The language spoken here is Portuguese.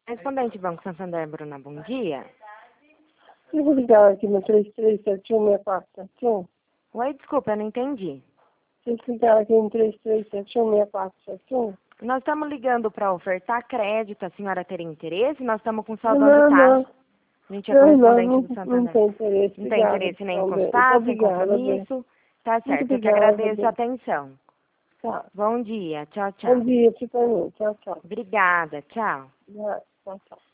Correspondente Banco Santander, Bruna, bom dia. Eu vou ligar aqui no 33716471. Oi, desculpa, eu não entendi. Vocês ligaram aqui no 33716471? Nós estamos ligando para ofertar crédito, a senhora teria interesse? Nós estamos com Não, saudão de taxa. não. A gente é correspondente do Não Santander. tem interesse. Não tem Obrigada, interesse nem em então, bem. encostar, sem Obrigada, bem. compromisso. Tá Muito certo, eu que obrigada, agradeço bem. a atenção. Tá. Bom dia, tchau, Bom tchau. dia, pra mim. Tchau, tchau. Obrigada, tchau. Tchau, tchau.